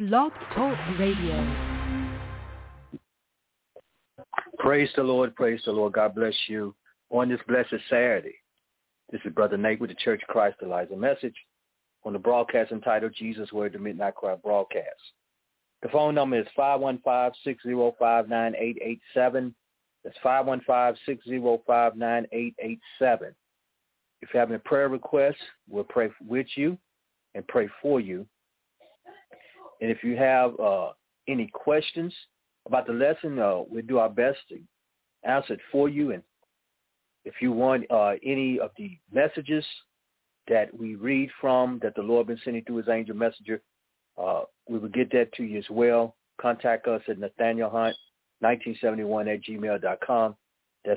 Blog Talk Radio. Praise the Lord. Praise the Lord. God bless you on this blessed Saturday. This is Brother Nate with the Church of Christ Eliza message on the broadcast entitled Jesus Word, the Midnight Cry broadcast. The phone number is 515-605-9887. That's 515-605-9887. If you have any prayer requests, we'll pray with you and pray for you. And if you have any questions about the lesson, we'll do our best to answer it for you. And if you want any of the messages that we read from, that the Lord been sending through his angel messenger, we will get that to you as well. Contact us at nathanielhunt1971@gmail.com. That's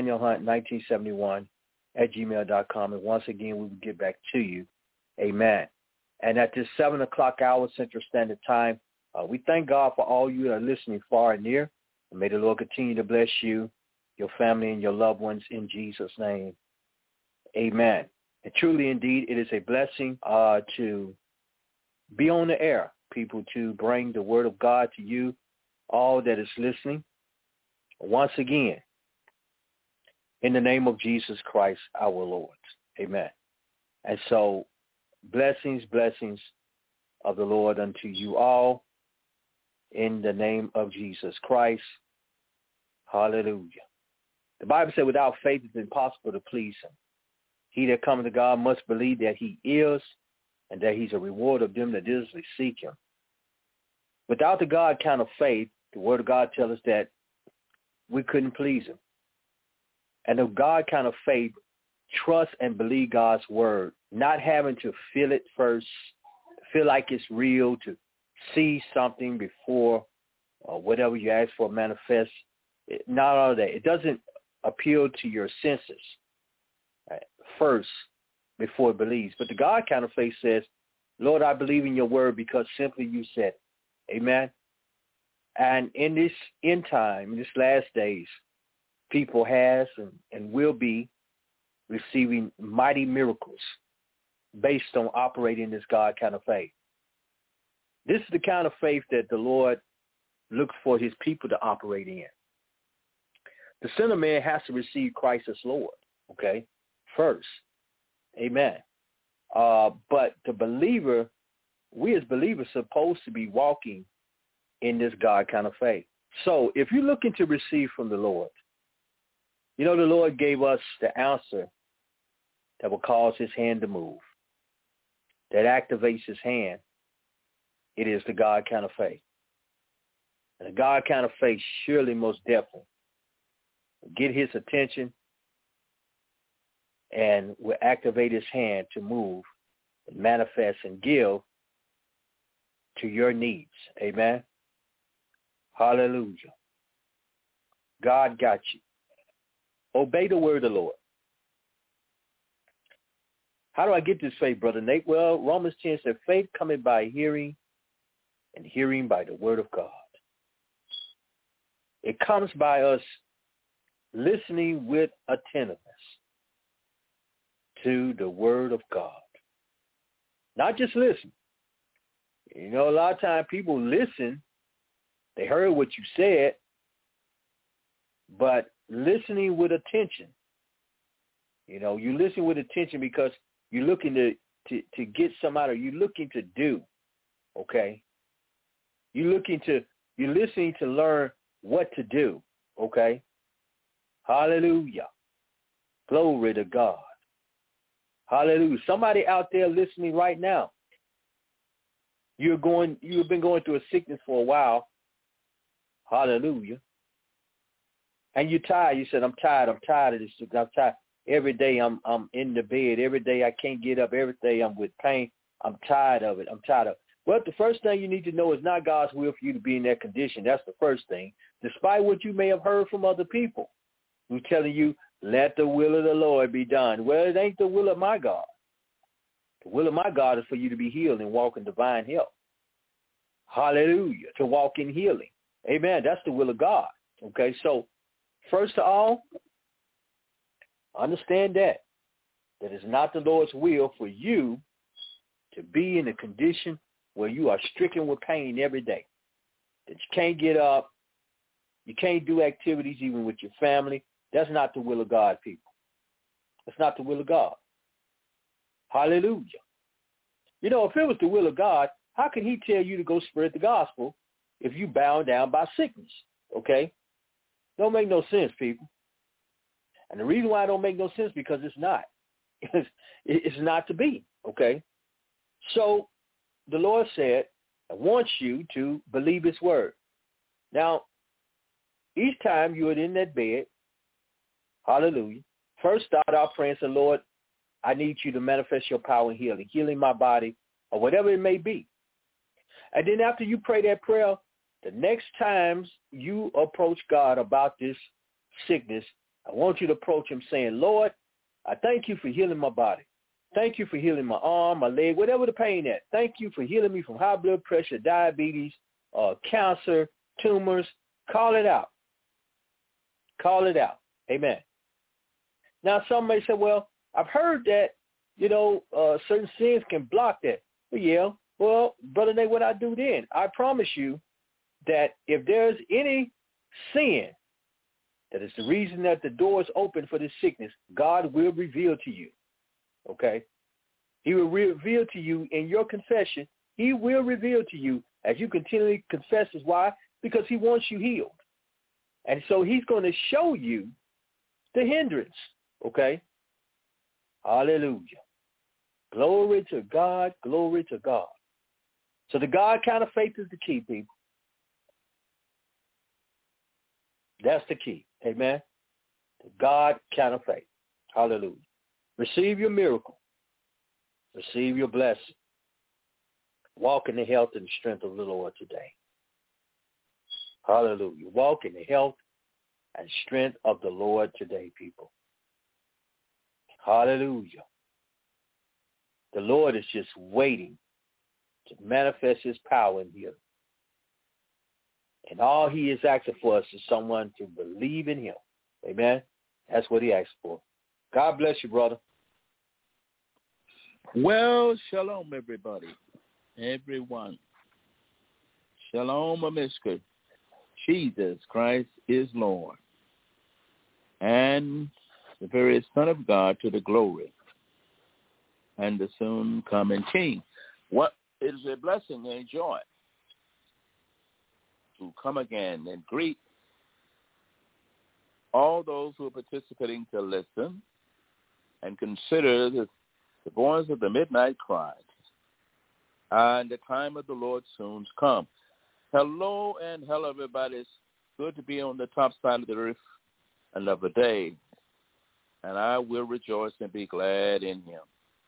nathanielhunt1971@gmail.com. And once again, we will get back to you. Amen. And at this 7 o'clock hour Central Standard Time, we thank God for all you that are listening far and near. And may the Lord continue to bless you, your family, and your loved ones in Jesus' name. Amen. And truly, indeed, it is a blessing to be on the air, people, to bring the word of God to you, all that is listening. Once again, in the name of Jesus Christ, our Lord. Amen. And so, blessings of the Lord unto you all in the name of Jesus Christ. Hallelujah. The Bible said without faith it's impossible to please him. He that cometh to God must believe that he is and that he's a reward of them that diligently seek him. Without the God kind of faith, the word of God tells us that we couldn't please him. And the God kind of faith, trust and believe God's word, not having to feel it first, feel like it's real, to see something before whatever you ask for manifests. Not all of that. It doesn't appeal to your senses first before it believes. But the God kind of faith says, Lord, I believe in your word because simply you said it. Amen. And in this end time, in this last days, people has and will be receiving mighty miracles based on operating this God kind of faith. This is the kind of faith that the Lord looks for his people to operate in. The sinner man has to receive Christ as Lord, okay, first. Amen. But the believer, we as believers are supposed to be walking in this God kind of faith. So if you're looking to receive from the Lord, you know, the Lord gave us the answer that will cause his hand to move, that activates his hand. It is the God kind of faith. And the God kind of faith surely most definitely will get his attention and will activate his hand to move and manifest and give to your needs. Amen. Hallelujah. God got you. Obey the word of the Lord. How do I get this faith, Brother Nate? Well, Romans 10 said, faith cometh by hearing, and hearing by the word of God. It comes by us listening with attentiveness to the word of God. Not just listen. You know, a lot of times people listen. They heard what you said, but listening with attention. You know, you listen with attention because you're looking to get some out of, you're looking to do, okay? You're listening to learn what to do, okay? Hallelujah. Glory to God. Hallelujah. Somebody out there listening right now, you've been going through a sickness for a while. Hallelujah. And you're tired. You said, I'm tired of this. I'm tired. Every day I'm in the bed. Every day I can't get up. Every day I'm with pain. I'm tired of it. Well, the first thing you need to know is not God's will for you to be in that condition. That's the first thing. Despite what you may have heard from other people who's telling you, let the will of the Lord be done. Well, it ain't the will of my God. The will of my God is for you to be healed and walk in divine health. Hallelujah. To walk in healing. Amen. That's the will of God. Okay, so first of all, understand that it's not the Lord's will for you to be in a condition where you are stricken with pain every day, that you can't get up, you can't do activities even with your family. That's not the will of God, people. That's not the will of God. Hallelujah. You know, if it was the will of God, how can he tell you to go spread the gospel if you bound down by sickness? Okay? Don't make no sense, people. And the reason why it don't make no sense because it's not. It's not to be. Okay? So the Lord said, I want you to believe his word. Now, each time you are in that bed, hallelujah, first start out praying, say, Lord, I need you to manifest your power in healing my body or whatever it may be. And then after you pray that prayer, the next times you approach God about this sickness, I want you to approach him saying, Lord, I thank you for healing my body. Thank you for healing my arm, my leg, whatever the pain is. Thank you for healing me from high blood pressure, diabetes, cancer, tumors. Call it out. Call it out. Amen. Now, some may say, well, I've heard that, certain sins can block that. Well, yeah. Well, Brother Nate, what I do then? I promise you that if there's any sin that is the reason that the door is open for this sickness, God will reveal to you. Okay? He will reveal to you in your confession. He will reveal to you as you continually confess. Why? Because he wants you healed. And so he's going to show you the hindrance. Okay? Hallelujah. Glory to God. Glory to God. So the God kind of faith is the key, people. That's the key. Amen. The God kind of faith. Hallelujah. Receive your miracle. Receive your blessing. Walk in the health and the strength of the Lord today. Hallelujah. Walk in the health and strength of the Lord today, people. Hallelujah. The Lord is just waiting to manifest his power in you. And all he is asking for us is someone to believe in him. Amen. That's what he asks for. God bless you, brother. Well, shalom, everybody. Everyone. Shalom, Amiska. Jesus Christ is Lord. And the very Son of God to the glory. And the soon coming King. What is a blessing and joy to come again and greet all those who are participating to listen and consider the voice of the midnight cry. And the time of the Lord soon's come. Hello and hello, everybody. It's good to be on the top side of the earth another day. And I will rejoice and be glad in him.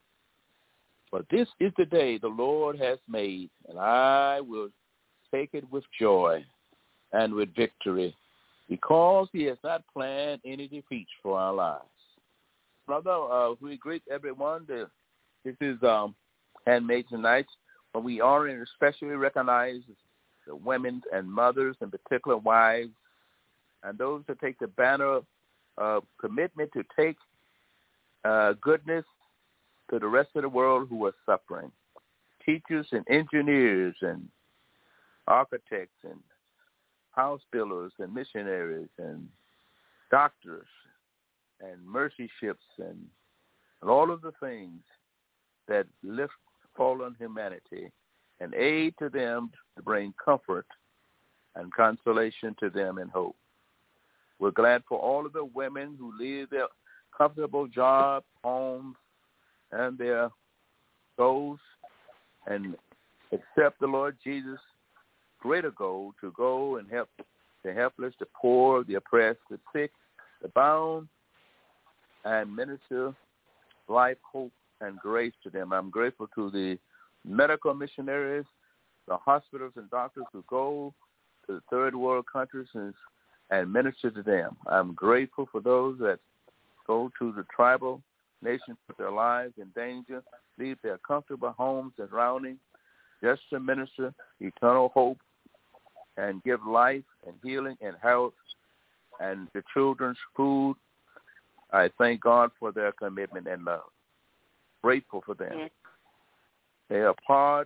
For this is the day the Lord has made, and I will take it with joy and with victory, because he has not planned any defeats for our lives. Brother, we greet everyone. This is Handmade Tonight, but we honor and especially recognize the women and mothers, in particular wives, and those that take the banner of commitment to take goodness to the rest of the world who are suffering. Teachers and engineers and architects and house builders and missionaries and doctors and mercy ships and all of the things that lift fallen humanity and aid to them to bring comfort and consolation to them and hope. We're glad for all of the women who leave their comfortable jobs, homes, and their goals and accept the Lord Jesus' greater goal to go and help the helpless, the poor, the oppressed, the sick, the bound, and minister life, hope, and grace to them. I'm grateful to the medical missionaries, the hospitals and doctors who go to the third world countries and minister to them. I'm grateful for those that go to the tribal nations put their lives in danger, leave their comfortable homes and surroundings just to minister eternal hope and give life and healing and health and the children's food. I thank God for their commitment and love. Grateful for them. They are part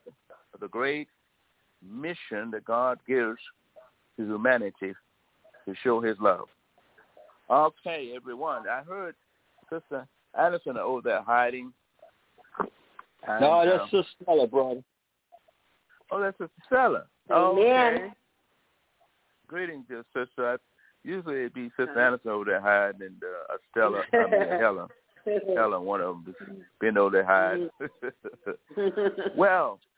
of the great mission that God gives to humanity to show his love. Okay, everyone. I heard Sister Anderson over there hiding. And, no, that's Sister Stella, brother. Oh, that's Sister Stella. Okay. Greetings, dear sister. Usually it'd be Sister Anderson over there hiding and Stella, Helen. Helen, one of them, been over there hiding. Well,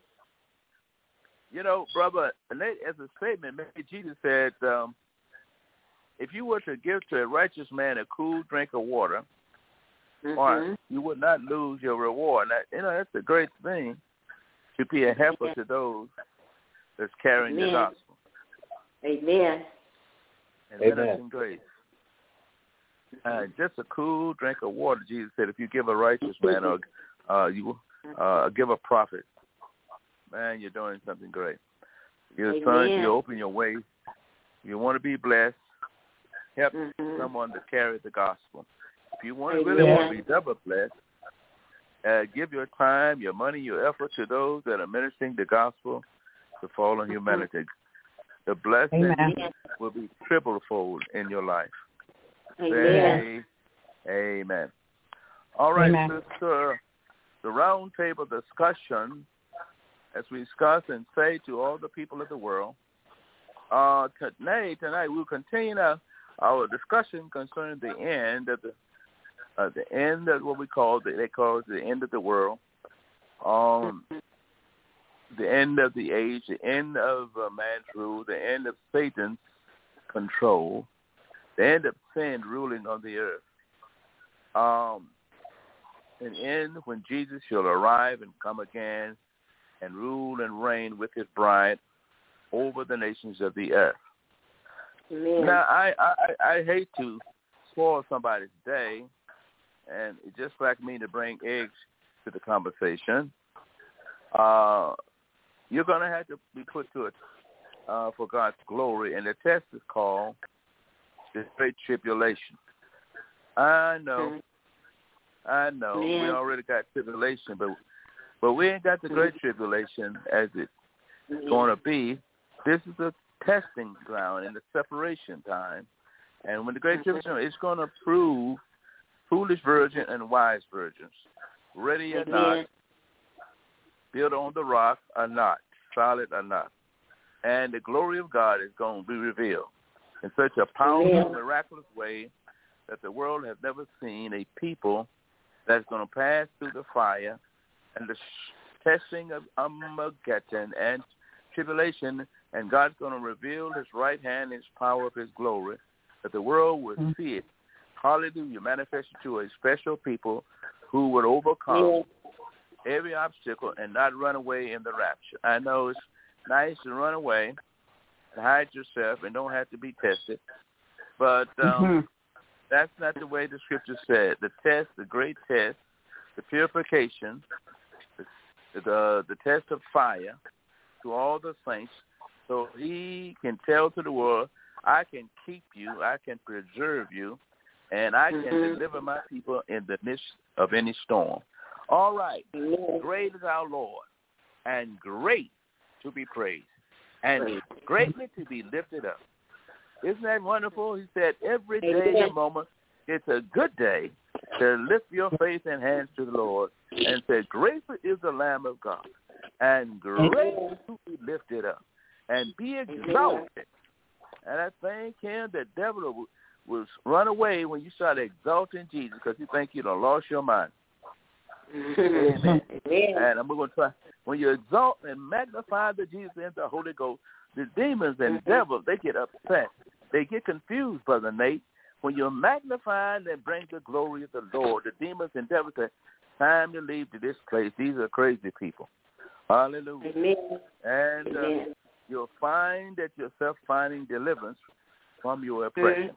you know, brother, as a statement, maybe Jesus said, if you were to give to a righteous man a cool drink of water, or you would not lose your reward. Now, you know, that's a great thing to be a helper to those that's carrying the gospel. Amen. And ministering grace. Just a cool drink of water, Jesus said, if you give a righteous man or you give a prophet, man, you're doing something great. Your son, you open your way. You want to be blessed. Help someone to carry the gospel. If you want to really want to be double blessed, give your time, your money, your effort to those that are ministering the gospel to fallen humanity. The blessing will be triple-fold in your life. Amen. Say amen. All right, sister, the round table discussion, as we discuss and say to all the people of the world, tonight we'll continue our discussion concerning the end of the end of what they call the end of the world, the end of the age, the end of man's rule, the end of Satan's control, the end of sin ruling on the earth, an end when Jesus shall arrive and come again and rule and reign with his bride over the nations of the earth. Amen. Now, I hate to spoil somebody's day, and it's just like me to bring eggs to the conversation. You're going to have to be put to it for God's glory, and the test is called the Great Tribulation. I know. Yeah. We already got tribulation, but we ain't got the Great Tribulation as it's going to be. This is a testing ground in the separation time, and when the Great Tribulation, it's going to prove foolish virgin and wise virgins, ready or not, built on the rock or not, solid or not. And the glory of God is going to be revealed in such a powerful, miraculous way that the world has never seen a people that's going to pass through the fire and the testing of Armageddon and tribulation, and God's going to reveal his right hand, his power of his glory, that the world will see it. Hallelujah, manifested to a special people who would overcome every obstacle and not run away in the rapture. I know it's nice to run away and hide yourself and don't have to be tested, but that's not the way the scripture said. The test, the great test, the purification, the test of fire to all the saints, so he can tell to the world, I can keep you, I can preserve you, and I can deliver my people in the midst of any storm. All right. Great is our Lord, and great to be praised, and greatly to be lifted up. Isn't that wonderful? He said, every day and moment, it's a good day to lift your faith and hands to the Lord and say, great is the Lamb of God, and great to be lifted up, and be exalted. And I thank him that devil will run away when you start exalting Jesus, because you think you done lost your mind. Amen. And I'm going to try. When you exalt and magnify the Jesus and the Holy Ghost, the demons and devils, they get upset. They get confused, Brother Nate. When you're magnifying and bring the glory of the Lord, the demons and devils say, time to leave to this place. These are crazy people. Hallelujah. And you'll find that yourself finding deliverance from your oppression.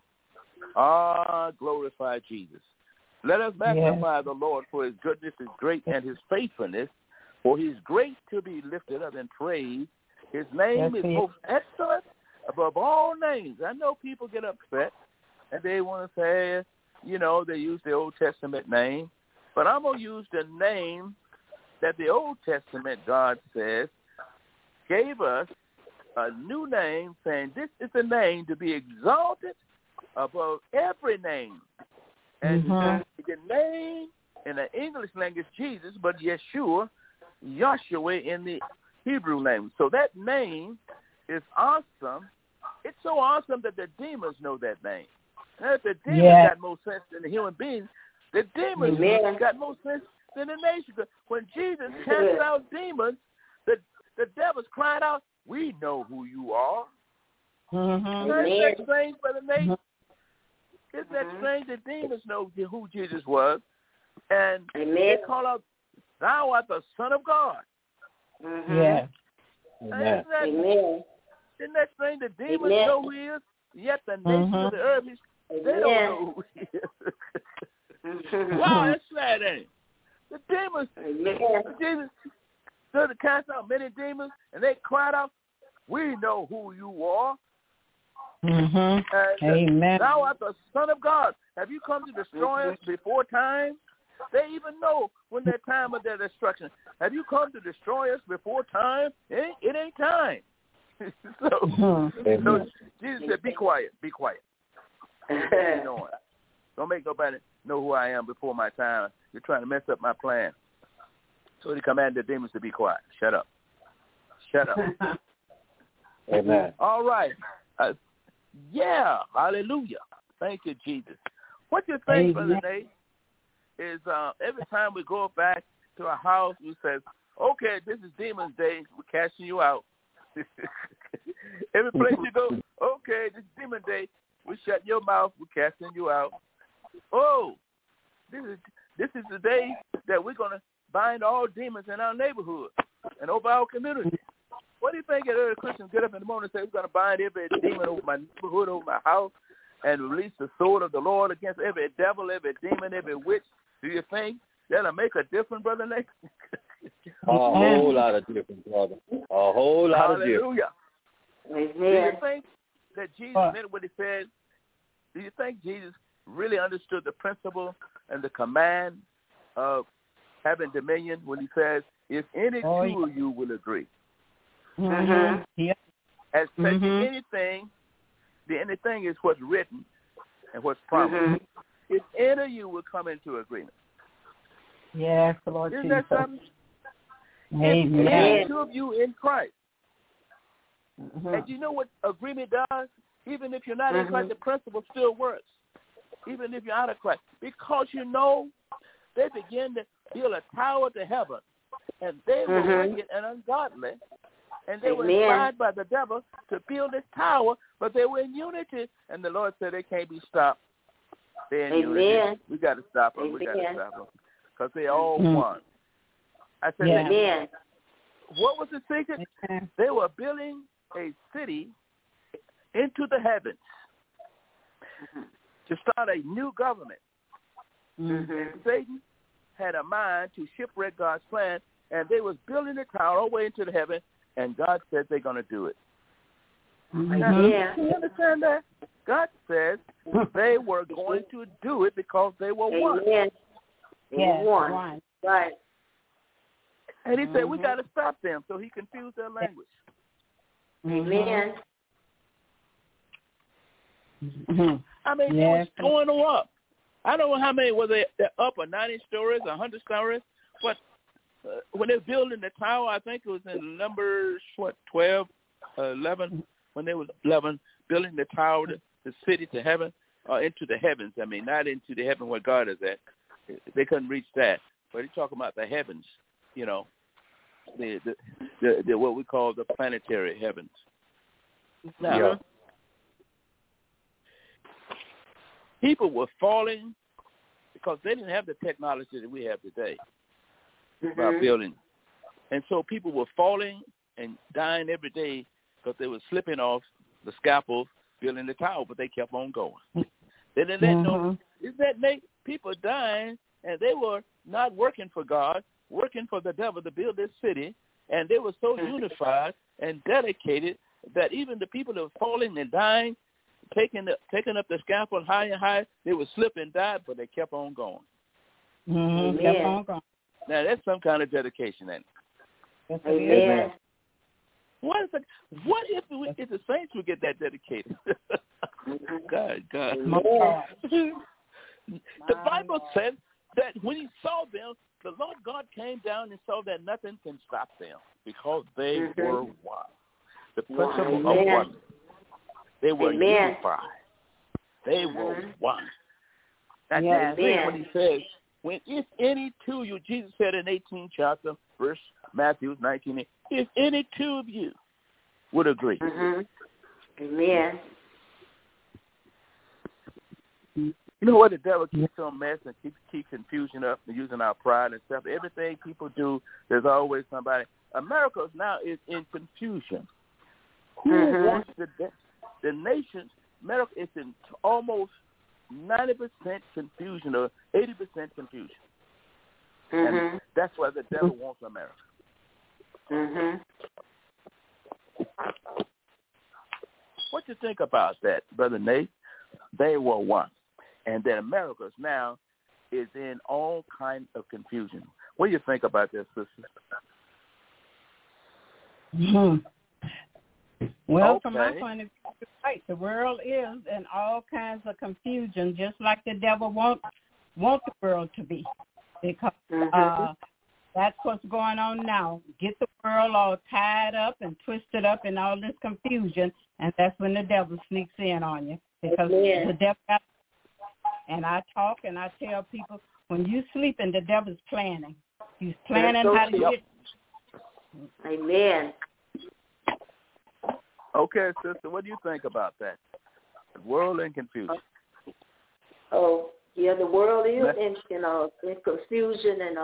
Glorify Jesus. Let us magnify the Lord, for his goodness is great and his faithfulness, for he's great to be lifted up and praised. His name is most excellent above all names. I know people get upset and they want to say, you know, they use the Old Testament name, but I'm going to use the name that the Old Testament, God says, gave us a new name, saying this is a name to be exalted above every name. And the name in the English language, Jesus, but Yeshua, Yahshua in the Hebrew language. So that name is awesome. It's so awesome that the demons know that name. Now, if the demons got more sense than the human beings, the demons got more sense than the nation. When Jesus cast out demons, the devils cried out, "We know who you are." Isn't that strange, Brother Nate? Isn't that strange? The demons know who Jesus was, and they call out, "Thou art the Son of God." Amen. Isn't that strange? The demons know who he is, yet the nations of the earth, they don't know who he is. Wow, that's sad, ain't it? The demons, Jesus stood to cast out many demons, and they cried out, "We know who you are." And, Amen. Thou art the Son of God. Have you come to destroy us before time? They even know when their time of their destruction. Have you come to destroy us before time? It ain't time. So Jesus said, "Be quiet, be quiet. Don't make nobody know who I am before my time. You're trying to mess up my plan." So he commanded the demons to be quiet. Shut up. Shut up. Amen. All right. Hallelujah. Thank you, Jesus. What you think, Brother Nate, is every time we go back to a house, we say, "Okay, this is Demon's Day. We're casting you out." Every place you go, "Okay, this is Demon Day. We shut your mouth. We're casting you out." Oh, this is the day that we're going to bind all demons in our neighborhood and over our community. What do you think that other Christians get up in the morning and say, "We're going to bind every demon over my neighborhood, over my house, and release the sword of the Lord against every devil, every demon, every witch"? Do you think that'll make a difference, Brother Nate? A whole lot of difference, brother. A whole lot of difference. Hallelujah. Do you think that Jesus meant what he said? Do you think Jesus really understood the principle and the command of having dominion when he says, "If any two of you will agree as touching anything, the anything is what's written and what's promised. If any of you will come into agreement." Yes, Lord Isn't Jesus. that something? Amen. If any two of you in Christ. And you know what agreement does? Even if you're not in Christ, the principle still works. Even if you're out of Christ. Because they begin to build a tower to heaven. And they were wicked and ungodly. And they were inspired by the devil to build this tower, but they were in unity. And the Lord said they can't be stopped. They're in unity. We got to stop them. We got to stop them. Because they're all one. I said, what was the secret? They were building a city into the heavens to start a new government. And Satan had a mind to shipwreck God's plan, and they was building the tower all the way into the heaven, and God said they're going to do it. Now, you understand that? God said they were going to do it because they were one. One. Right. And he said, we got to stop them, so he confused their language. Amen. I mean, they was going up. I don't know how many, were they up or 90 stories, 100 stories, but when they were building the tower, I think it was in Numbers, 12, 11, when they was 11, building the tower, the city to heaven, into the heavens. I mean, not into the heaven where God is at. They couldn't reach that. But he's talking about the heavens, the what we call the planetary heavens. Now, people were falling because they didn't have the technology that we have today about building. And so people were falling and dying every day because they were slipping off the scaffold building the tower, but they kept on going. They didn't let no, isn't that Nate? People dying, and they were not working for God, working for the devil to build this city, and they were so unified and dedicated that even the people that were falling and dying, taking up the scaffold higher and higher, they would slip and die, but they kept on going. Kept on going. Now, that's some kind of dedication, ain't it? Amen. What if the saints would get that dedicated? God. The Bible says that when he saw them, the Lord God came down and saw that nothing can stop them because they were one. The principle of one. They were unified. They were one. That's what he says. When if any two of you, Jesus said in 18th chapter, verse Matthew 19, if any two of you would agree. Amen. You know what? The devil keeps on messing, keep confusion up and using our pride and stuff. Everything people do, there's always somebody. America now is in confusion. Who wants the nation? America is in almost 90% confusion or 80% confusion. And that's why the devil wants America. What you think about that, Brother Nate? They were one. And that America now is in all kinds of confusion. What do you think about this, sister? Well, from my point of view, right, the world is in all kinds of confusion, just like the devil wants the world to be, because that's what's going on now. Get the world all tied up and twisted up in all this confusion, and that's when the devil sneaks in on you, because the devil. And I talk and I tell people, when you sleeping, the devil's planning. He's planning how to get. Amen. Okay, sister, what do you think about that? The world in confusion. Oh, yeah, the world is in confusion, and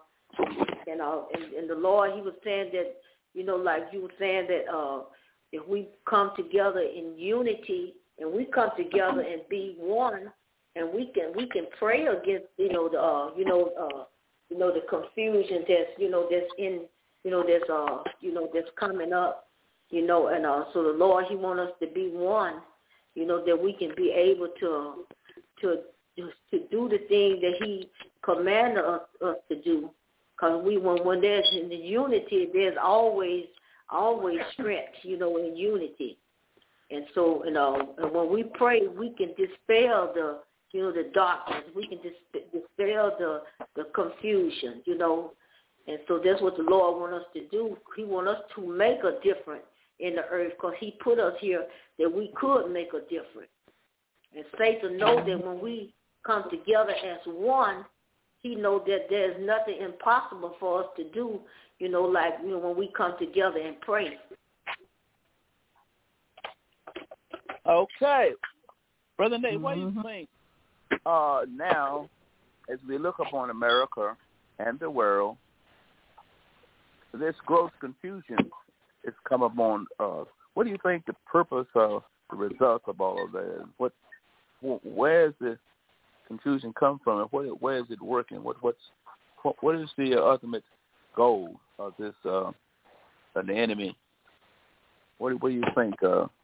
the Lord, He was saying that, like you were saying that if we come together in unity and we come together and be one, and we can pray against the confusion that's in that's coming up, and so the Lord, He wants us to be one, that we can be able to do the thing that He commanded us to do, because when there's in the unity, there's always strength, in unity, and so and when we pray, we can dispel the darkness. We can dispel the confusion, And so that's what the Lord wants us to do. He wants us to make a difference in the earth, because He put us here that we could make a difference. And Satan knows that when we come together as one, he knows that there's nothing impossible for us to do, when we come together and pray. Okay. Brother Nate, what do you think? Now, as we look upon America and the world, this gross confusion has come upon us. What do you think the purpose of the results of all of that is? Where is the confusion come from, and where is it working? What is the ultimate goal of this of the enemy? What do you think?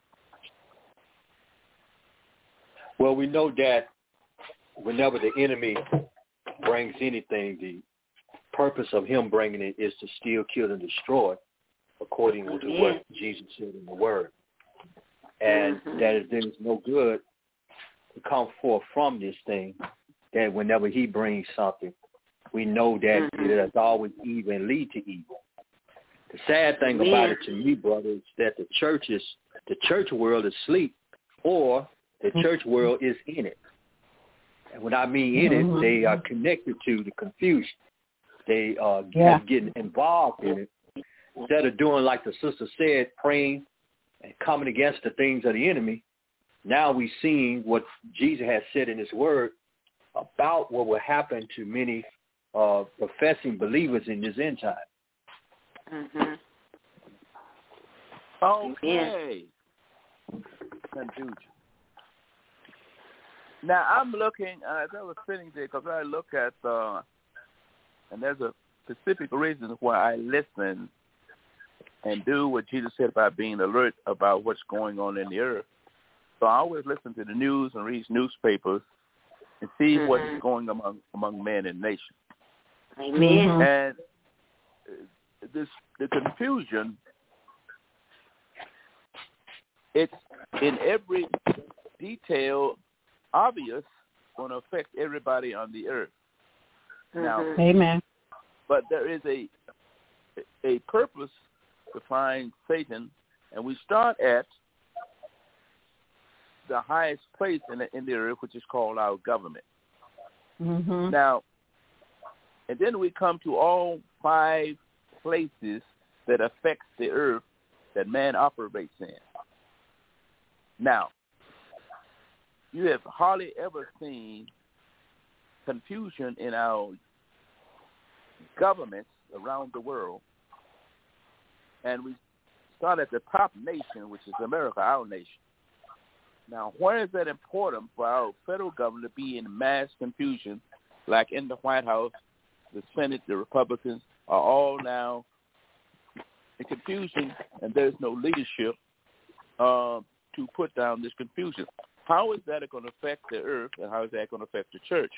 Well, we know that whenever the enemy brings anything, the purpose of him bringing it is to steal, kill, and destroy, according to what Jesus said in the Word. And that there is no good to come forth from this thing, that whenever he brings something, we know that it has always evil and lead to evil. The sad thing about it to me, brother, is that the church world is asleep, or the church world is in it. And when I mean in it, they are connected to the confusion. They are getting involved in it. Instead of doing like the sister said, praying and coming against the things of the enemy, now we're seeing what Jesus has said in his word about what will happen to many professing believers in this end time. Okay. Confusion. Now, I'm looking, as I was sitting there, because I look at, and there's a specific reason why I listen and do what Jesus said about being alert about what's going on in the earth. So I always listen to the news and read newspapers and see what is going among men and nations. Amen. And the confusion, it's in every detail obvious, going to affect everybody on the earth. Now, Amen. But there is a purpose to find Satan, and we start at the highest place in the earth, which is called our government. Now, and then we come to all 5 places that affects the earth that man operates in. Now, you have hardly ever seen confusion in our governments around the world. And we start at the top nation, which is America, our nation. Now, why is that important for our federal government to be in mass confusion, like in the White House, the Senate, the Republicans are all now in confusion, and there's no leadership to put down this confusion? How is that going to affect the earth, and how is that going to affect the church?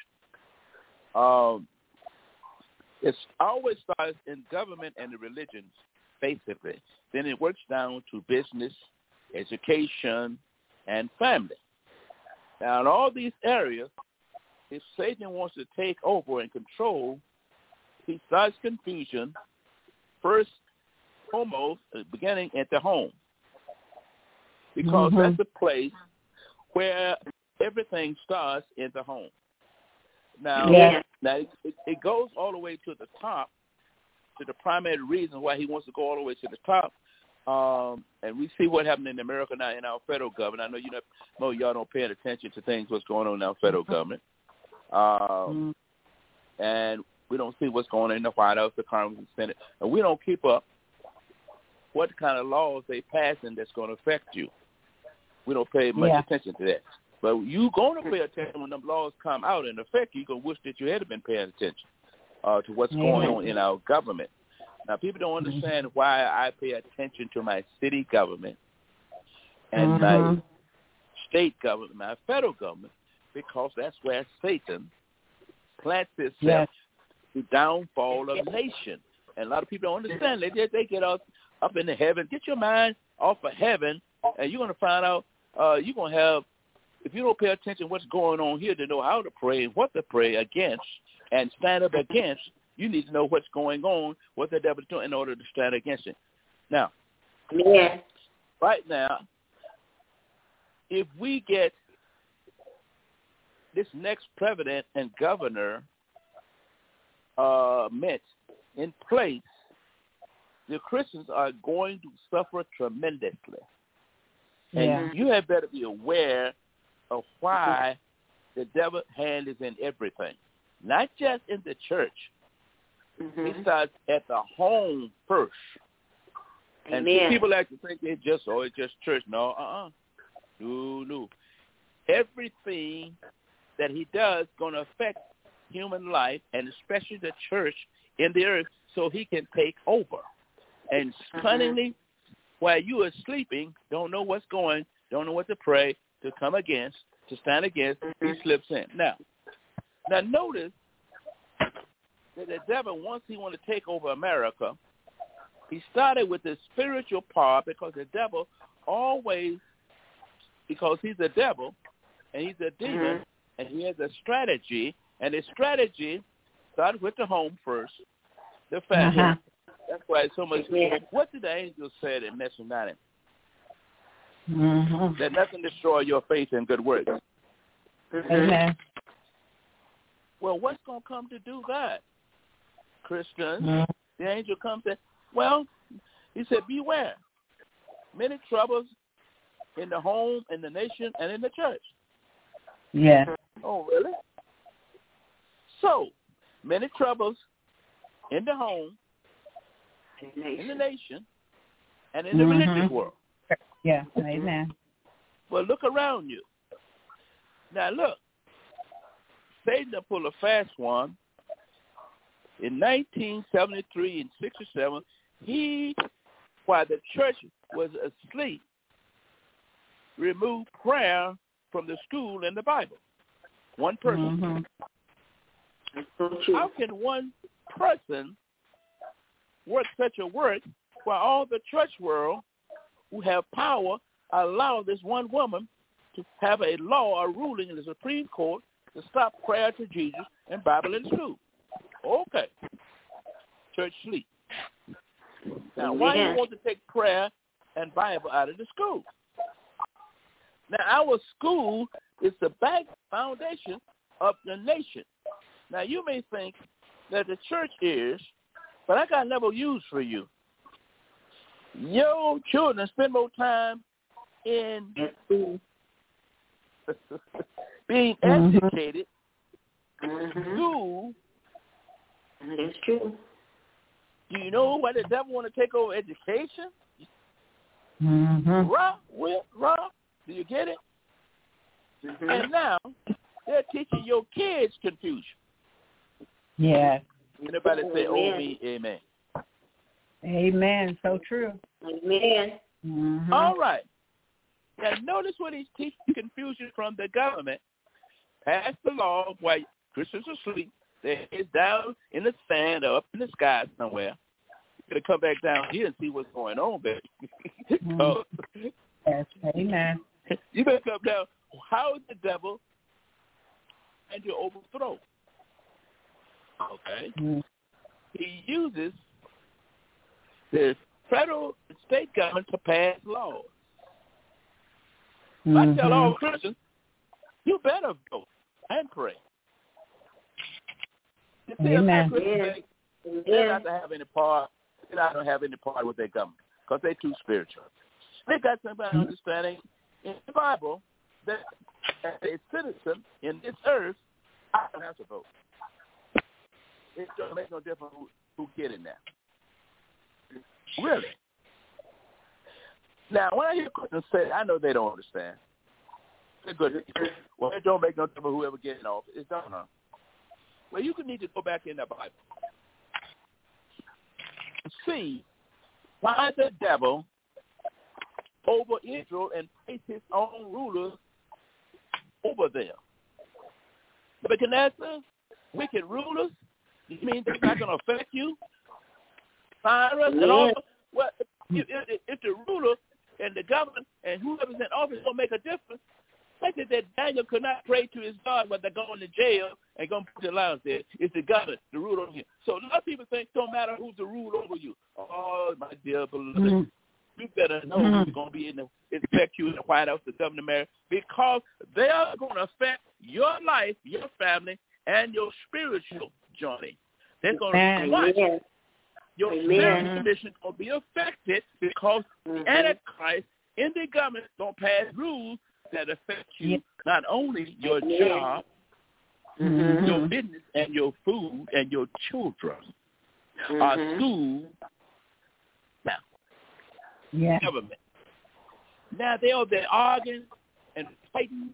It always starts in government and the religions, basically. Then it works down to business, education, and family. Now, in all these areas, if Satan wants to take over and control, he starts confusion first, almost beginning at the home, because that's the place where everything starts in the home. Now, it goes all the way to the top, to the primary reason why he wants to go all the way to the top. And we see what happened in America now in our federal government. I know y'all don't pay attention to things, what's going on in our federal government. And we don't see what's going on in the White House, the Congress, and Senate. And we don't keep up what kind of laws they passing that's going to affect you. We don't pay much attention to that. But you going to pay attention when them laws come out and affect you. You're going to wish that you had been paying attention to what's going on in our government. Now, people don't understand why I pay attention to my city government and my state government, my federal government, because that's where Satan plants itself the downfall of the nation. And a lot of people don't understand. They get up in the heaven. Get your mind off of heaven, and you're going to find out you're going to have, if you don't pay attention to what's going on here to know how to pray and what to pray against and stand up against, you need to know what's going on, what the devil's doing in order to stand against it. Now, right now, if we get this next president and governor met in place, the Christians are going to suffer tremendously. And you had better be aware of why the devil's hand is in everything, not just in the church. It starts at the home first. And people like to think it's just church. No, No. Everything that he does going to affect human life, and especially the church in the earth, so he can take over. And cunningly, while you are sleeping, don't know what's going, don't know what to pray, to come against, to stand against, he slips in. Now notice that the devil, once he want to take over America, he started with the spiritual part, because the devil always, because he's a devil and he's a demon, and he has a strategy, and his strategy started with the home first, the family. That's why it's so much. What did the angel say in Matthew 9? That nothing destroy your faith and good works. Well, what's going to come to do that? Christians, the angel comes and, well, he said, beware. Many troubles in the home, in the nation, and in the church. Oh, really? So, many troubles in the home, in the nation, and in the religious world. Amen. Well, look around you. Now, look. Satan pulled a fast one. In 1973 and 67, while the church was asleep, removed prayer from the school and the Bible. One person. How can one person works such a work where all the church world who have power allow this one woman to have a law, a ruling in the Supreme Court to stop prayer to Jesus and Bible in school. Okay. Church sleep. Now, why do you want to take prayer and Bible out of the school? Now, our school is the back foundation of the nation. Now, you may think that the church is, but I got another use for you. Your children spend more time in being educated in school. That's true. Do you know why the devil want to take over education? Rob, do you get it? And now they're teaching your kids confusion. Yeah. Anybody say, "Oh me, amen." Amen. So true. Amen. All right. Now notice what he's teaching confusion from the government. Pass the law while Christians are asleep. They're down in the sand or up in the sky somewhere. You're going to come back down here and see what's going on, baby. So, yes. Amen. You better come down. How is the devil and to overthrow? Okay. He uses the federal and state government to pass laws. I tell all Christians, you better vote and pray. Amen. They're not to have any part. They're not to have any part with their government because they're too spiritual. They got somebody understanding in the Bible that as a citizen in this earth, I don't have to vote. It doesn't make no difference who get in there. Really. Now, when I hear Christians say, I know they don't understand. They're good. Well, it don't make no difference whoever gets in office. It don't. Well, you need to go back in the Bible and see why the devil over Israel and placed his own rulers over them. Nebuchadnezzar, wicked rulers, you mean they're not going to affect you? Cyrus and all. Well, if the ruler and the government and whoever's in office don't make a difference, like that Daniel could not pray to his God when they're going to jail and going to put their lives there. It's the government, the ruler over here. So a lot of people think it don't matter who's the ruler over you. Oh, my dear beloved, you better know who's going to be affect you in the White House, the governor of America, because they are going to affect your life, your family, and your spiritual journey. They're going to watch. Your spiritual condition is going to be affected because the Antichrist in the government is going to pass rules that affect you, not only your job, your business, and your food, and your children, school, now, government. Now they are there arguing and fighting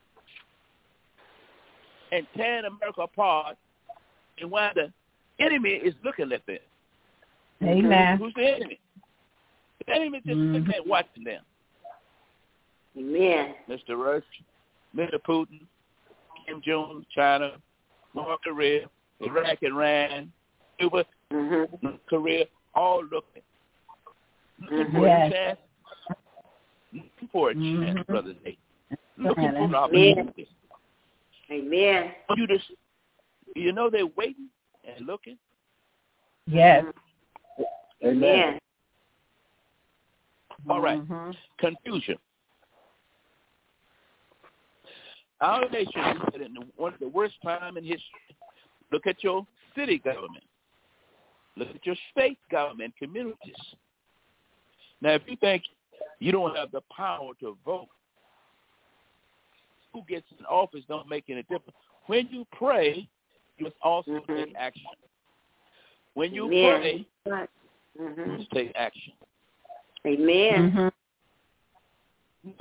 and tearing America apart, and while the enemy is looking at them. Amen. Who's the enemy? The enemy just sitting there watching them. Amen. Mr. Rush, Mr. Putin, Kim Jong, China, North Korea, Iraq, Iran, Cuba, Korea, all looking for a chance. Looking for a chance, Brother Nate. Looking for an opportunity. Amen. You know they're waiting and looking? Yes. Amen. All right. Confusion. Our nation is in one of the worst time in history. Look at your city government. Look at your state government, communities. Now, if you think you don't have the power to vote, who gets in office don't make any difference. When you pray, you must also take action. When you pray, you must take action. Amen. Now,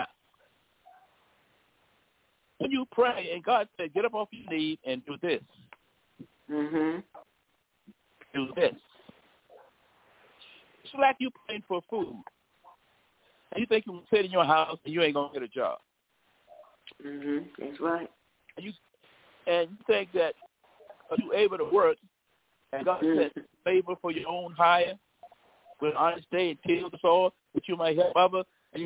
when you pray and God said, get up off your knees and do this. Do this. It's like you praying for food. And you think you can sit in your house and you ain't going to get a job. That's right. And you think that you're able to work And God said, favor for your own hire, with an honest day and till the soil, that you might help others.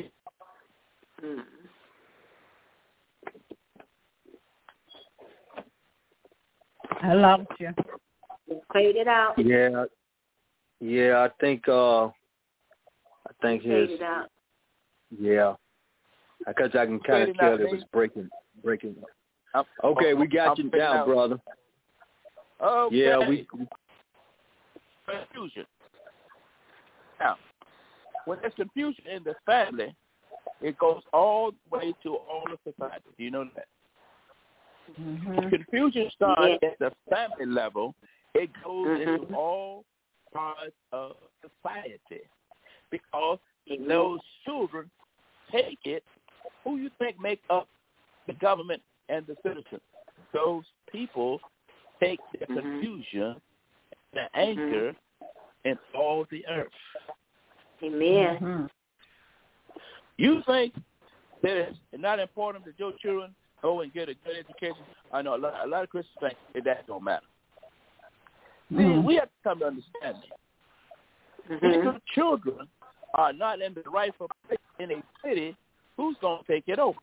I lost you. Fade it out. Yeah, I think Fade his. it out. Yeah, because I can kind of tell it was breaking up. Okay, we got you down, brother. Okay. Yeah, we. Confusion. Now, when there's confusion in the family, it goes all the way to all of society. Do you know that? Mm-hmm. Confusion starts at the family level. It goes into all parts of society because those children take it. Who you think make up the government and the citizens? Those people take the confusion, the anger, in all the earth. Amen. Mm-hmm. You think that it's not important that your children go and get a good education? I know a lot of Christians think that don't matter. See, we have to come to understand that. If your children are not in the rightful place in a city, who's going to take it over?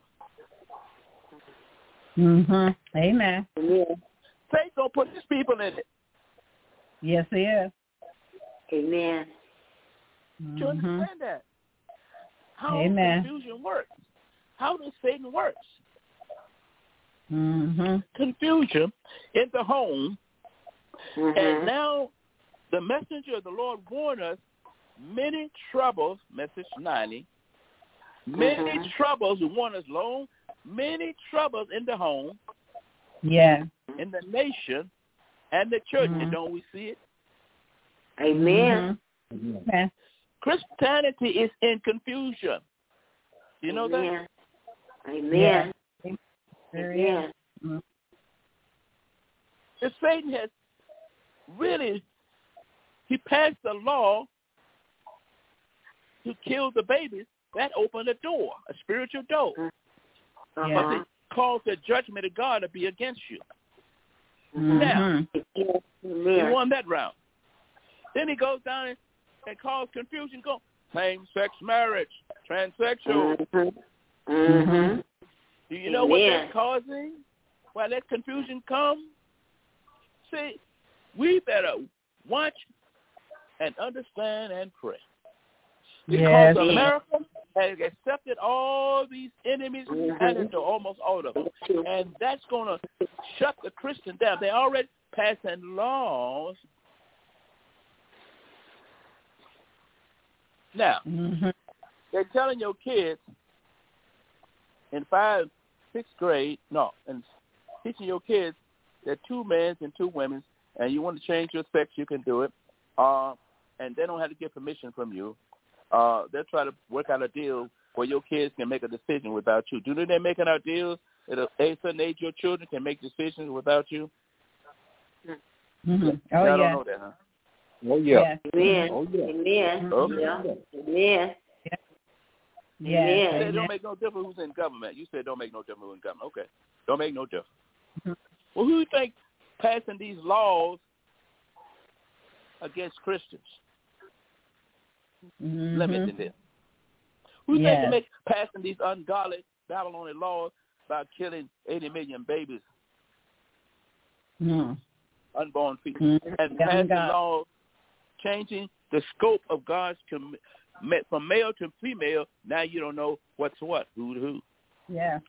Mm-hmm. Amen. Satan's going to put his people in it. Yes, he is. Amen. Do you understand that? How Amen. confusion works. How does Satan work? Mm-hmm. Confusion in the home. And now the messenger of the Lord warned us, many troubles, message 90, many troubles, warn us long, many troubles in the home, Yeah. in the nation, and the church. And don't we see it? Amen. Okay. Christianity is in confusion. You know that? Amen. Amen. If Satan has really, he passed a law to kill the babies, that opened a door, a spiritual door. But it caused the judgment of God to be against you. Now, he won that round. Then he goes down and causes confusion. Go same-sex marriage, transsexual. Do you know what that's causing? Why that confusion comes? See, we better watch and understand and pray. Because America has accepted all these enemies and almost all of them. And that's going to shut the Christian down. They already passing laws. Now, they're telling your kids in 5th, 6th grade, and teaching your kids that 2 men and 2 women, and you want to change your sex, you can do it. And they don't have to get permission from you. They'll try to work out a deal where your kids can make a decision without you. Do they making out deals at a certain age your children can make decisions without you? Oh, I don't know that, huh? Oh, yeah. Amen. Oh, yeah. Amen. Okay. Amen. Yeah. You said it don't make no difference who's in government. You said don't make no difference who's in government. Okay. Don't make no difference. Well, who do you think passing these laws against Christians? Limiting them. Who do you think passing these ungodly Babylonian laws about killing 80 million babies, unborn people, and passing laws changing the scope of God's from male to female? Now you don't know what's what, who to who. Yeah.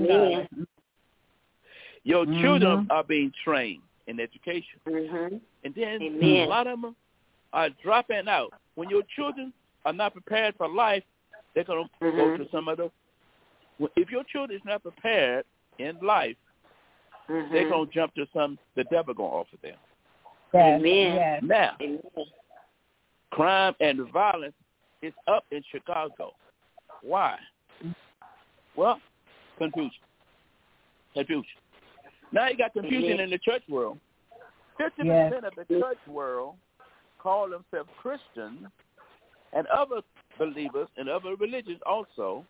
Your children are being trained in education. And then a lot of them are dropping out. When your children are not prepared for life, they're going to go to some other. If your children is not prepared in life, they're going to jump to the devil going to offer them. Amen. Now, crime and violence is up in Chicago. Why? Well, confusion. Now you got confusion in the church world. 50% of the church world call themselves Christians, and other believers and other religions also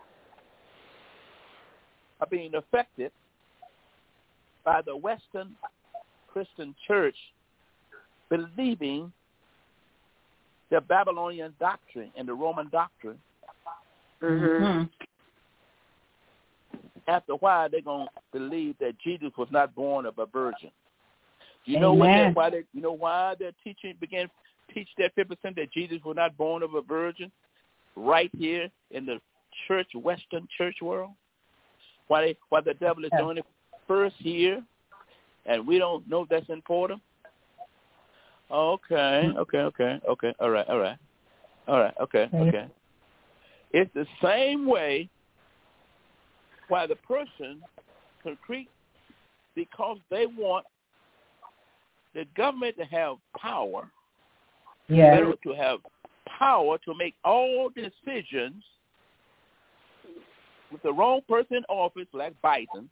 are being affected by the Western Christian church believing the Babylonian doctrine and the Roman doctrine. Mm-hmm. After a while, they're going to believe that Jesus was not born of a virgin. You know why they're teach that 50% that Jesus was not born of a virgin right here in the Western church world? Why the devil is doing it first here, and we don't know if that's important? Okay. All right. Okay. It's the same way why the person concrete, because they want the government to have power, to have power to make all decisions with the wrong person in office, like Biden.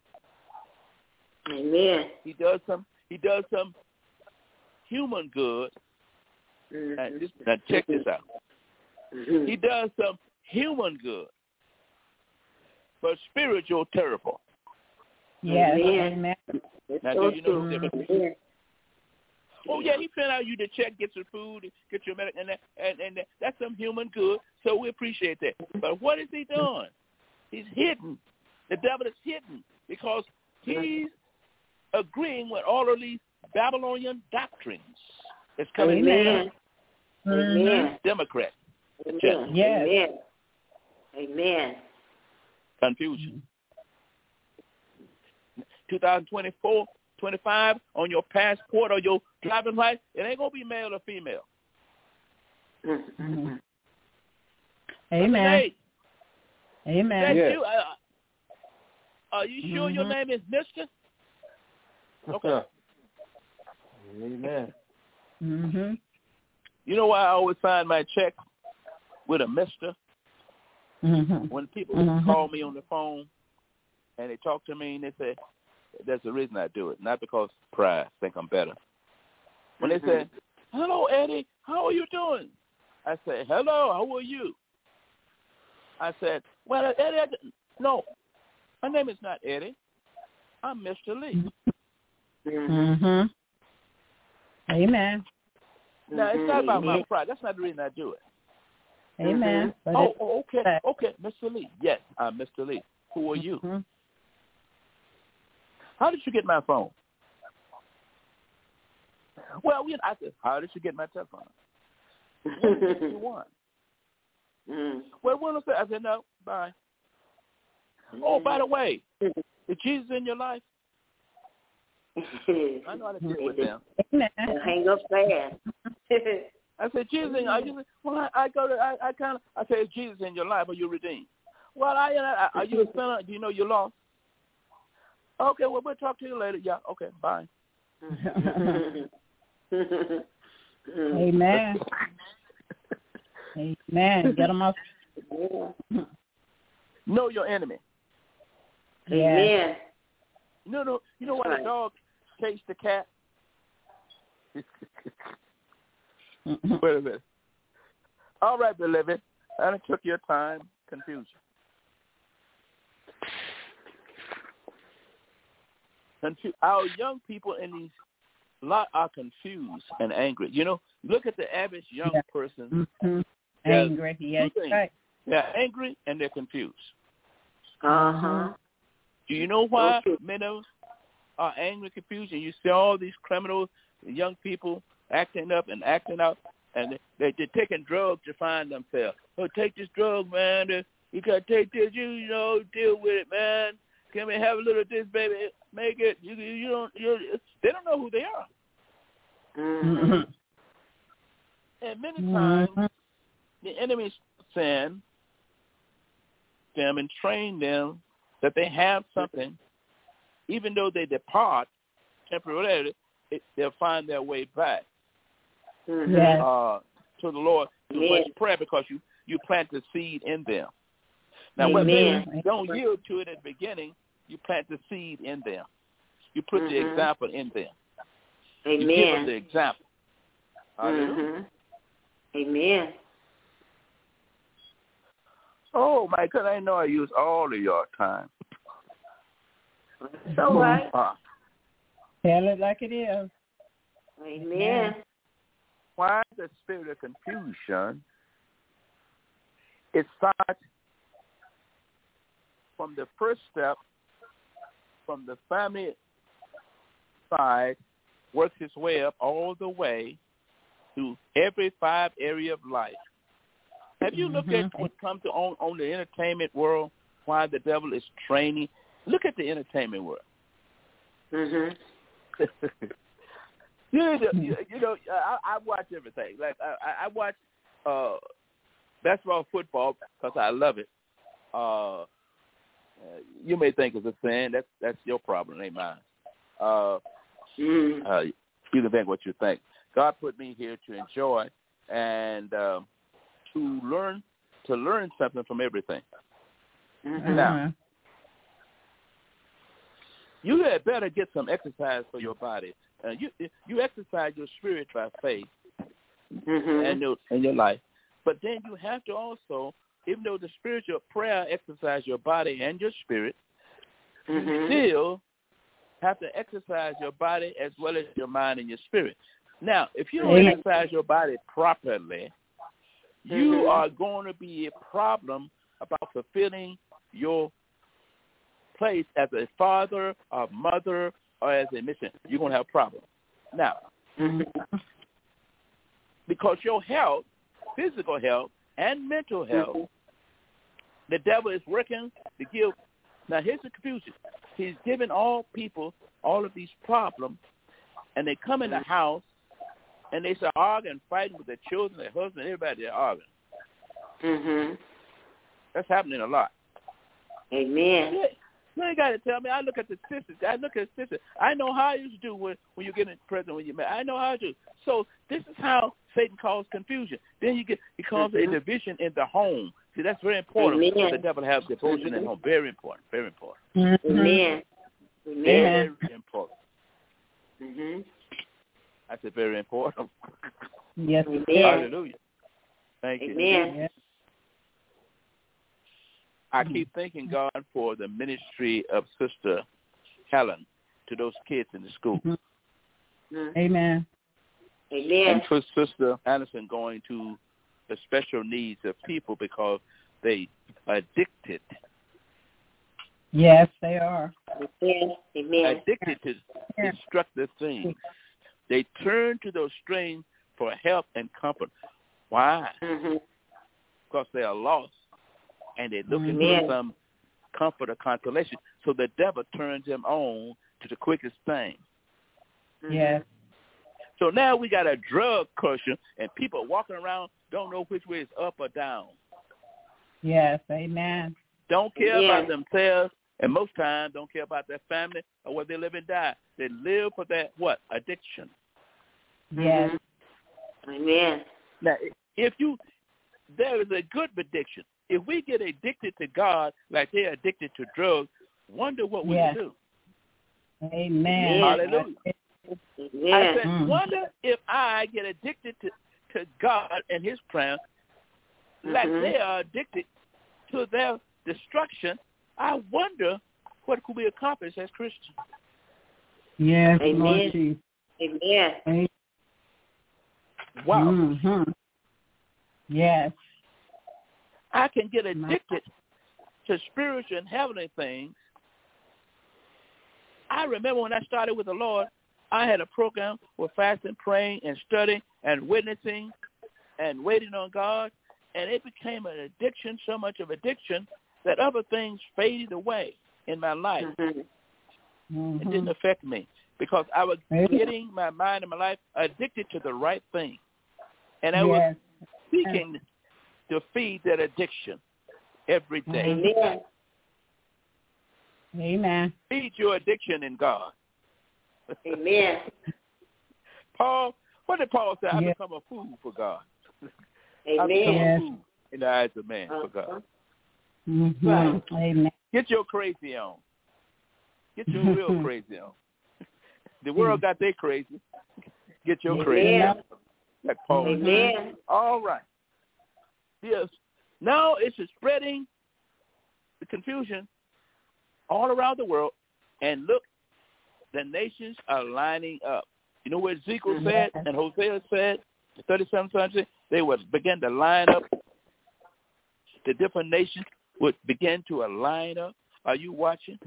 Amen. He does some human good. Mm-hmm. Now check this out. Mm-hmm. He does some human good, but spiritual terrible. Yes. Amen. Now, do you know the difference? Yeah. Oh yeah, he sent out you to check, get your food, get your medicine, and that's some human good. So we appreciate that. But what is he doing? He's hidden. The devil is hidden because he's agreeing with all of these Babylonian doctrines. It's coming Amen. from Amen. Democrats. Amen. Yes. Amen. Amen. Confusion. 2024, 25 on your passport or your driving license, it ain't gonna be male or female. Mm-hmm. Amen. Amen. That's Yes. you. Are you sure your name is Mister? Okay. Amen. Mm-hmm. You know why I always sign my check with a Mister? Mm-hmm. When people Mm-hmm. call me on the phone and they talk to me and they say, that's the reason I do it, not because pride, think I'm better. When they say, hello, Eddie, how are you doing? I say, hello, how are you? I said, well, Eddie, no, my name is not Eddie. I'm Mr. Lee. Mm-hmm. Amen. Now, it's not about my pride. That's not the reason I do it. Amen. Okay, Mr. Lee. Yes, I'm Mr. Lee. Who are you? Mm-hmm. How did you get my phone? Well, I said, how did you get my telephone? What did you want? Well, when I said, no, bye. Oh, by the way, is Jesus in your life? I know how to deal with them. Amen. Hang up fast. I said, Jesus, are you? Well, I said, is Jesus in your life? Are you redeemed? Well, are you a sinner? Do you know you're lost? Okay, well, we'll talk to you later. Yeah, okay, bye. Amen. Amen. Get them off. Know your enemy. Amen. No. You know why the dog chased the cat? Wait a minute. All right, beloved. I done took your time. Confusion. Our young people in these lot are confused and angry. You know, look at the average young person. Mm-hmm. Angry. Yes, right. They're angry and they're confused. Uh-huh. Do you know why many of us are angry and confused? And you see all these criminals, young people acting up and acting out, and they're taking drugs to find themselves. Oh, take this drug, man. You got to take this, you know, deal with it, man. Can we have a little of this, baby? Make it. They don't know who they are. Mm-hmm. And many times, the enemy send them and train them that they have something. Even though they depart temporarily, they'll find their way back to the Lord through much prayer, because you plant the seed in them. Now, when they don't yield to it at the beginning, you plant the seed in them. You put the example in them. Amen. You give them the example. Hallelujah. Amen. Oh, my God, I know I use all of your time. It's all right. Tell it like it is. Amen. why the spirit of confusion, it starts from the first step, from the family side, works its way up all the way to every 5 area of life. Have you looked at what comes to on the entertainment world, why the devil is training? Look at the entertainment world. Mhm. I watch everything. Like I watch basketball, football because I love it. You may think it's a sin. That's your problem, ain't mine. You can think what you think. God put me here to enjoy and to learn something from everything. Now, you had better get some exercise for your body. You exercise your spirit by faith and your life, but then you have to also, even though the spiritual prayer exercise your body and your spirit, you still have to exercise your body as well as your mind and your spirit. Now, if you don't exercise your body properly, you are going to be a problem about fulfilling your place as a father or mother or as a mission. You're going to have problems. Now, because your health, physical health, and mental health, the devil is working to give. Now, here's the confusion. He's giving all people all of these problems, and they come in the house, and they start arguing, fighting with their children, their husband, everybody. They're arguing. That's happening a lot. Amen. You ain't got to tell me. I look at the sisters. I know how you do when you get in prison when you're married. I know how to do. So this is how Satan causes confusion. Then he causes a division in the home. See, that's very important. Amen. The devil has devotion in the home. Very important. Very important. Amen. Very important. I said very important. Yes. Amen. Hallelujah. Thank you. Amen. I keep thanking God for the ministry of Sister Helen to those kids in the school. Amen. Amen. And for Sister Anderson going to the special needs of people because they are addicted. Yes, they are. Amen. Addicted to destructive things. They turn to those strings for help and comfort. Why? Because they are lost. And they're looking for some comfort or consolation. So the devil turns them on to the quickest thing. Yes. So now we got a drug culture, and people walking around don't know which way is up or down. Yes. Amen. Don't care about themselves, and most times don't care about their family or where they live and die. They live for that, what? Addiction. Yes. Amen. Now, there is a good addiction. If we get addicted to God like they're addicted to drugs, wonder what we do. Amen. Hallelujah. Amen. I said, wonder if I get addicted to God and his plan like they are addicted to their destruction. I wonder what could we accomplish as Christians. Yes, Amen. Lord Jesus. Amen. Wow. Yes. I can get addicted to spiritual and heavenly things. I remember when I started with the Lord, I had a program with fasting, praying, and studying, and witnessing, and waiting on God, and it became an addiction, so much of addiction, that other things faded away in my life. It didn't affect me because I was getting my mind and my life addicted to the right thing. And I was seeking to feed that addiction every day. Amen. Amen. Feed your addiction in God. Amen. Paul, what did Paul say? I become a fool for God. I become Amen. a fool in the eyes of man for God. Right. Amen. Get your crazy on. Get your real crazy on. The world got their crazy. Get your crazy on. Like Paul. Amen. All right. Yes. Now it's spreading the confusion all around the world. And look, the nations are lining up. You know what Ezekiel said and Hosea said? the 37th century, they would begin to line up. The different nations would begin to align up. Are you watching?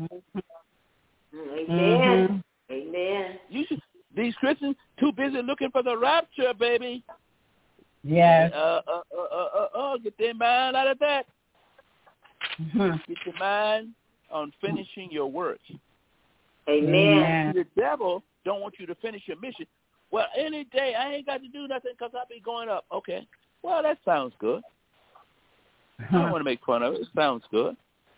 Amen. Amen. These Christians too busy looking for the rapture, baby. Yes. Get their mind out of that. Mm-hmm. Get your mind on finishing your work. Amen. The devil don't want you to finish your mission. Well, any day I ain't got to do nothing because I'll be going up. Okay. Well, that sounds good. I don't want to make fun of it. It sounds good.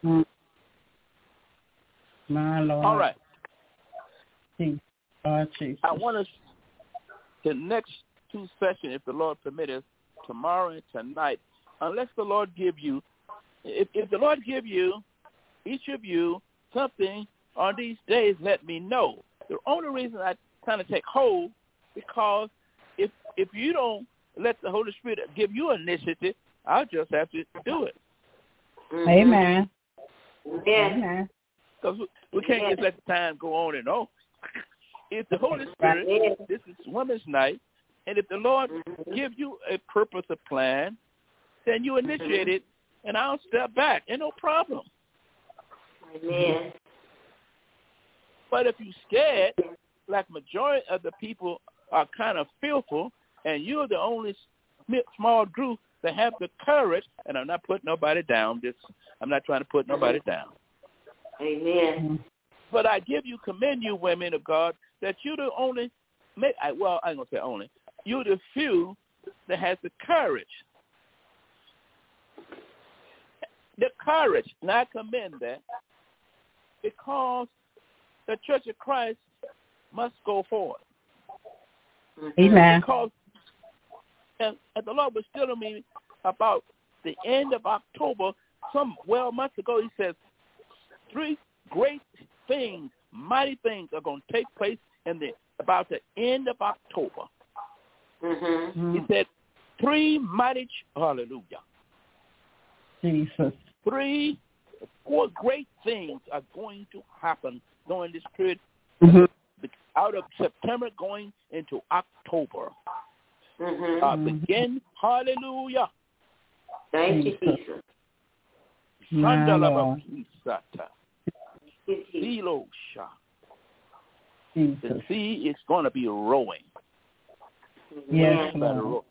My Lord. All right. Jesus. I want us the next two sessions, if the Lord permits, tomorrow and tonight, unless the Lord give you, if the Lord give you, each of you, something on these days, let me know. The only reason I kind of take hold, because if you don't let the Holy Spirit give you initiative, I'll just have to do it. Amen. Amen. Because we can't just let the time go on and on. If the Holy Spirit, this is Women's Night, and if the Lord give you a purpose, a plan, then you initiate it, and I'll step back, and no problem. Amen. But if you're scared, like majority of the people are kind of fearful, and you're the only small group that have the courage, and I'm not putting nobody down. I'm not trying to put nobody down. Amen. But I commend you, women of God, that you're the only, I ain't going to say only, you're the few that has the courage. The courage, and I commend that, because the Church of Christ must go forward. Amen. Because and the Lord was telling me about the end of October, months ago, he says, 3 great things, mighty things are going to take place about the end of October. Mm-hmm. He said, 3 mighty, hallelujah. Jesus. 4 great things are going to happen during this period, out of September going into October. Begin, hallelujah. Thank you, Jesus. The sea is going to be rowing. Yes, Lord.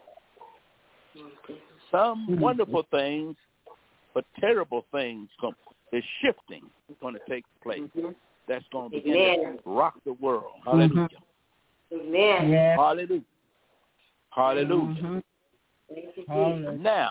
Some wonderful things, but terrible things is shifting going to take place. That's going to begin to rock the world. Hallelujah. Amen. Yes. Hallelujah. Hallelujah. Thank you, Jesus. Now,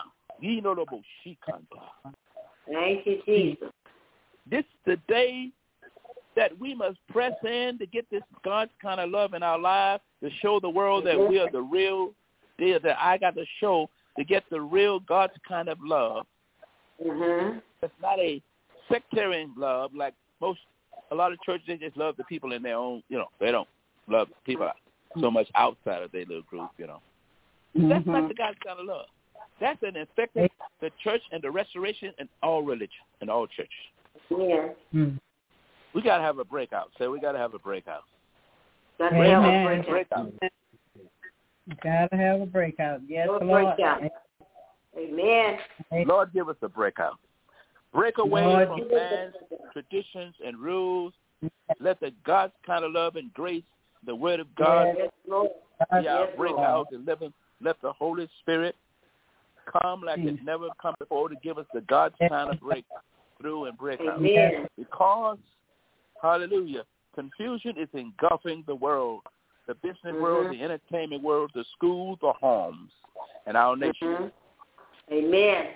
Thank you, Jesus. this is the day that we must press in to get this God's kind of love in our lives, to show the world that we are the real deal, that I got to show to get the real God's kind of love. It's not a sectarian love like a lot of churches, they just love the people in their own, they don't love people so much outside of their little group, That's not the God's kind of love. That's an infected the church and the restoration and all religion and all church. Yeah. We got to have a breakout. We got to have a breakout. Got to have a breakout. Got to have a breakout. Yes, Lord. Breakout. Amen. Lord, give us a breakout. Break away from man's traditions and rules. Let the God's kind of love and grace, the Word of God, break out and let the Holy Spirit come like it never come before to give us the God's kind of breakthrough and breakout. Because, hallelujah, confusion is engulfing the world, the business world, the entertainment world, the schools, the homes, and our nation. Amen.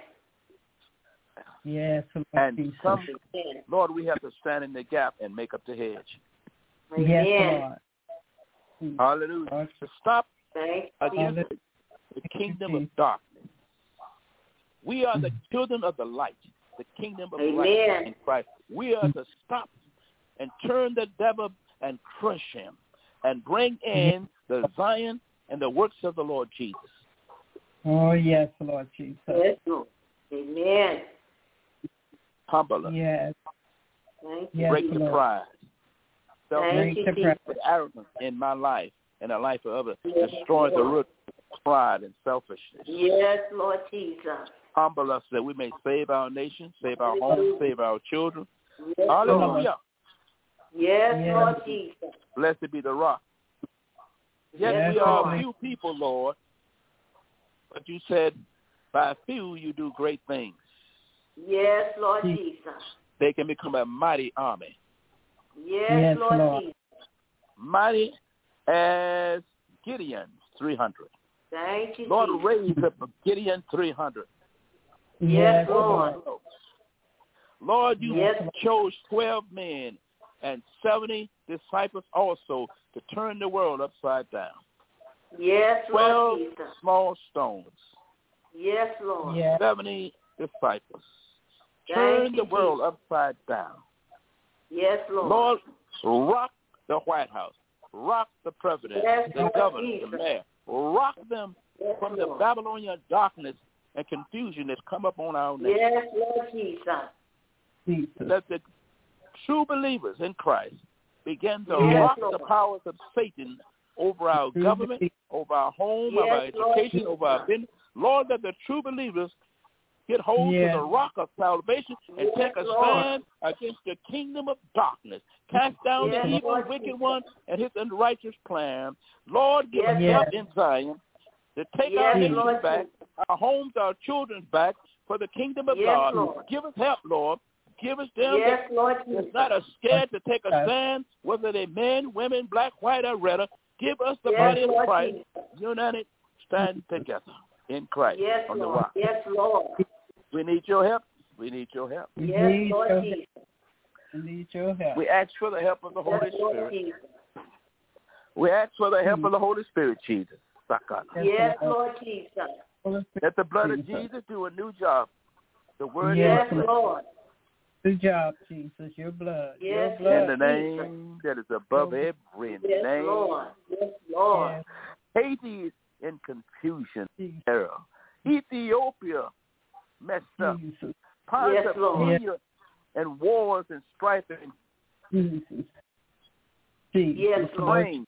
Yes, and Lord, we have to stand in the gap and make up the hedge. Yes, Lord. Hallelujah. To stop against the kingdom of darkness. We are the children of the light, the kingdom of light in Christ. We are to stop and turn the devil and crush him and bring in the Zion and the works of the Lord Jesus. Oh, yes, Lord Jesus. Yes, Lord. Amen. Humble us. Yes. Break the pride. Thank you, The arrogance in my life and the life of others. Destroy the root pride and selfishness. Yes, Lord Jesus. Humble us that we may save our nation, save our homes, save our children. Yes, Hallelujah. Yes, Lord Jesus. Blessed be the rock. Yet Yes, we are Lord. a few people, Lord, but you said by few you do great things. Yes, Lord Jesus. They can become a mighty army. Yes, Lord Jesus. Mighty as Gideon's 300. Thank you, Lord, Jesus. raise up Gideon 300. Yes, Lord. Lord, you chose 12 men and 70 disciples also to turn the world upside down. Yes, 12 Lord Jesus. small stones. Yes, Lord. 70 disciples. Thank Turn you, the world upside down. Yes, Lord. Lord, rock the White House. Rock the president, Yes, the Lord governor, Jesus. the mayor. Rock them Yes, from the Lord. Babylonian darkness and confusion that's come upon our nation. Yes, Lord Jesus. Let the true believers in Christ begin to Yes, rock Lord. the powers of Satan over our government, over our home, Yes, over our education, Lord over our business. Lord, let the true believers get hold to the rock of salvation and take a stand against the kingdom of darkness. Cast down the evil, Lord wicked Jesus. one and his unrighteous plan. Lord, give Yes, us help in Zion to take our nation Lord back, Jesus. our homes, our children back for the kingdom of Yes, God. Lord. Give us help, Lord. Give us them Yes, Lord that's Jesus. not scared to take a stand, whether they're men, women, black, white, or red. Give us the Yes, body of Lord Christ, Jesus. united, stand together in Christ Yes, on the Lord. rock. Yes, Lord. We need your help. We need your help. Yes, Lord Jesus. We need your help. We ask for the help of the Holy Yes, Lord Spirit. Jesus. We ask for the help of the Holy Spirit, Jesus. Yes, Lord Jesus. Let the blood of Jesus do a new job. The word Yes, is Lord. Good job, Jesus. Your blood. Yes, Your blood. in the name that is above every Yes, name. Lord. Yes, Lord. Haiti is in confusion, terror. Ethiopia messed up. Jesus. Parts Yes, of Lord. Kenya and wars and strife and Jesus. Jesus. Yes, Lord. Ukraine.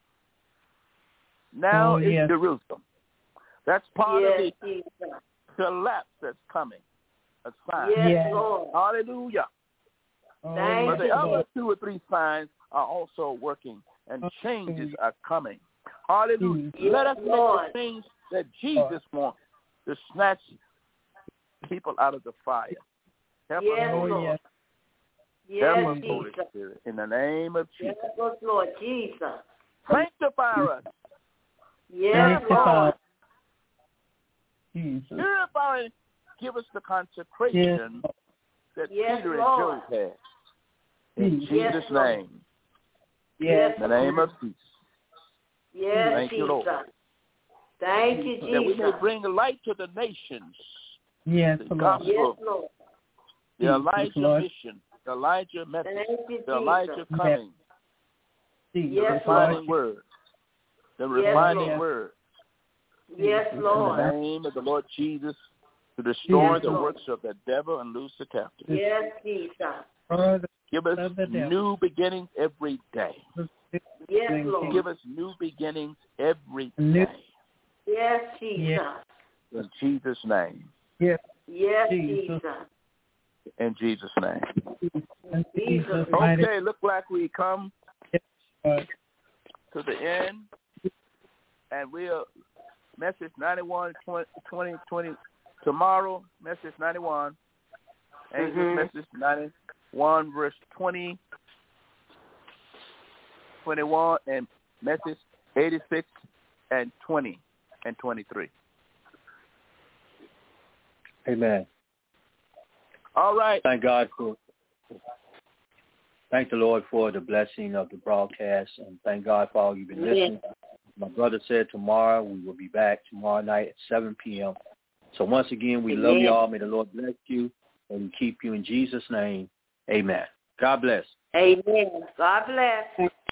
Now it's Jerusalem. That's part of Yes, the Jesus. collapse that's coming. A sign. Yes, Lord. Hallelujah. Thank But the you, other Lord. 2 or 3 signs are also working, and changes are coming. Hallelujah. Yes, Let us make Lord. the things that Jesus wants to snatch people out of the fire. Help Yes, us, Holy Lord. Spirit. Help us, Yes, Holy Jesus. Spirit. In the name of Jesus. Yes, Lord Jesus. Sanctify us. Yes, Lord. Jesus. Purify and give us the consecration that Yes, Peter Lord. and Job had. In Yes, Jesus' Lord. name. Yes, In the name of Jesus. Yes, Thank you, Lord. Jesus. Thank you, That we may Jesus. bring light to the nations. Yes, The Lord. gospel, Yes, Lord. the Elijah Lord. mission, the Elijah message, Thank you, the Elijah Jesus. coming, the Jesus. Yes, refining Lord. word, the Yes, refining Lord. word. Yes, In Lord. the name of the Lord Jesus, to destroy Yes, the Lord. works of the devil and loose the captive. Yes, Jesus. Give us of the devil. new beginnings every day. Yes, Lord. Give us new beginnings every New- day. Yes, Jesus. In Jesus' name. Yes. Yes, Jesus. Jesus. In Jesus' name. In Jesus' Okay, look like we come name. to the end. And we'll message 91, 20, tomorrow, message 91. Angels message 91, verse 20, 21, and message 86 and 20 and 23. Amen. All right. Thank the Lord for the blessing of the broadcast, and thank God for all you've been listening. My brother said tomorrow we will be back tomorrow night at 7 p.m. So once again, we love you all. May the Lord bless you and keep you in Jesus' name. Amen. God bless. Amen. God bless.